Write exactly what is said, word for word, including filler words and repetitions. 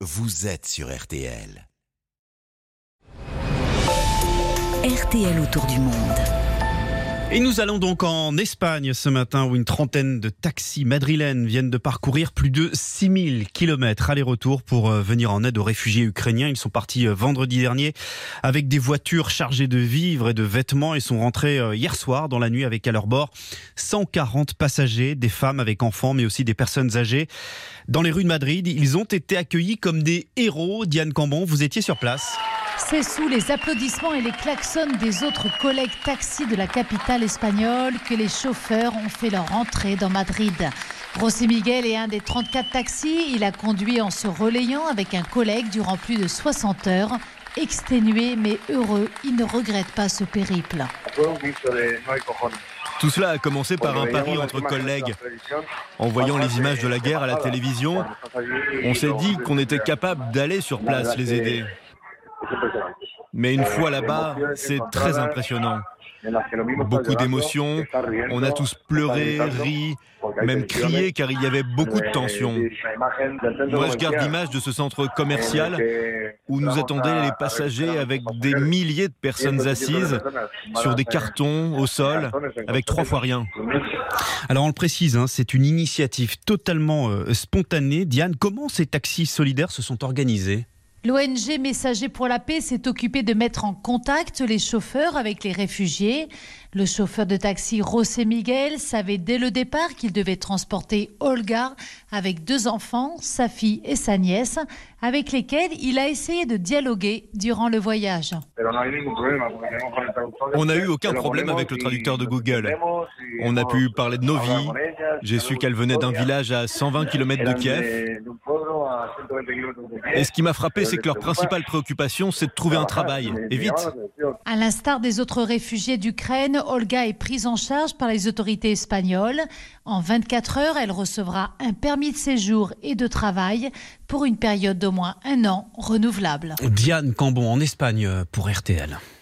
vous êtes sur R T L. R T L autour du monde. Et nous allons donc en Espagne ce matin où une trentaine de taxis madrilènes viennent de parcourir plus de six mille kilomètres aller-retour pour venir en aide aux réfugiés ukrainiens. Ils sont partis vendredi dernier avec des voitures chargées de vivres et de vêtements et sont rentrés hier soir dans la nuit avec à leur bord cent quarante passagers, des femmes avec enfants mais aussi des personnes âgées. Dans les rues de Madrid, ils ont été accueillis comme des héros. Diane Cambon, vous étiez sur place. C'est sous les applaudissements et les klaxons des autres collègues taxis de la capitale espagnole que les chauffeurs ont fait leur entrée dans Madrid. José Miguel est un des trente-quatre taxis. Il a conduit en se relayant avec un collègue durant plus de soixante heures. Exténué mais heureux, il ne regrette pas ce périple. Tout cela a commencé par un pari entre collègues. En voyant les images de la guerre à la télévision, on s'est dit qu'on était capable d'aller sur place les aider. Mais une fois là-bas, c'est très impressionnant. Beaucoup d'émotions, on a tous pleuré, ri, même crié car il y avait beaucoup de tension. Moi je garde l'image de ce centre commercial où nous attendaient les passagers avec des milliers de personnes assises sur des cartons au sol avec trois fois rien. Alors on le précise, hein, c'est une initiative totalement euh, spontanée. Diane, comment ces taxis solidaires se sont organisés ? L'O N G Messagers pour la paix s'est occupé de mettre en contact les chauffeurs avec les réfugiés. Le chauffeur de taxi José Miguel savait dès le départ qu'il devait transporter Olga avec deux enfants, sa fille et sa nièce, avec lesquels il a essayé de dialoguer durant le voyage. On n'a eu aucun problème avec le traducteur de Google. On a pu parler de nos vies. J'ai su qu'elle venait d'un village à cent vingt kilomètres de Kiev. Et ce qui m'a frappé, c'est que leur principale préoccupation, c'est de trouver un travail, et vite. À l'instar des autres réfugiés d'Ukraine, Olga est prise en charge par les autorités espagnoles. En vingt-quatre heures, elle recevra un permis de séjour et de travail pour une période d'au moins un an renouvelable. Diane Cambon en Espagne pour R T L.